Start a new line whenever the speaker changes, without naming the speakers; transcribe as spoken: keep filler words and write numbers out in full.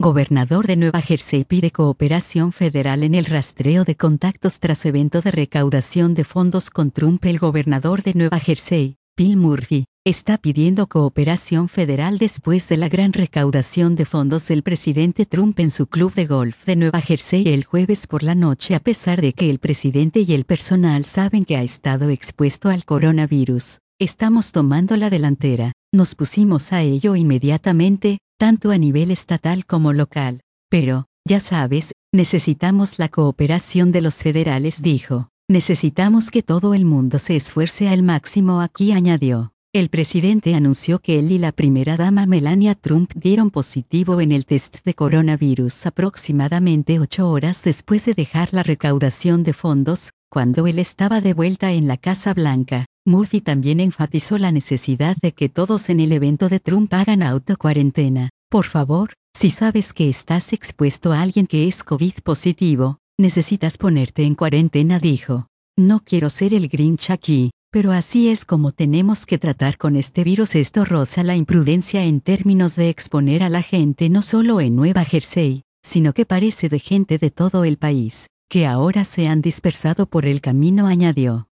Gobernador de Nueva Jersey pide cooperación federal en el rastreo de contactos tras evento de recaudación de fondos con Trump. El gobernador de Nueva Jersey, Phil Murphy, está pidiendo cooperación federal después de la gran recaudación de fondos del presidente Trump en su club de golf de Nueva Jersey el jueves por la noche, a pesar de que el presidente y el personal saben que ha estado expuesto al coronavirus. Estamos tomando la delantera. Nos pusimos a ello inmediatamente, tanto a nivel estatal como local. Pero, ya sabes, necesitamos la cooperación de los federales, dijo. Necesitamos que todo el mundo se esfuerce al máximo aquí, añadió. El presidente anunció que él y la primera dama Melania Trump dieron positivo en el test de coronavirus aproximadamente ocho horas después de dejar la recaudación de fondos, cuando él estaba de vuelta en la Casa Blanca. Murphy también enfatizó la necesidad de que todos en el evento de Trump hagan autocuarentena. Por favor, si sabes que estás expuesto a alguien que es COVID positivo, necesitas ponerte en cuarentena, dijo. No quiero ser el Grinch aquí, pero así es como tenemos que tratar con este virus. Esto roza la imprudencia en términos de exponer a la gente no solo en Nueva Jersey, sino que parece de gente de todo el país, que ahora se han dispersado por el camino, añadió.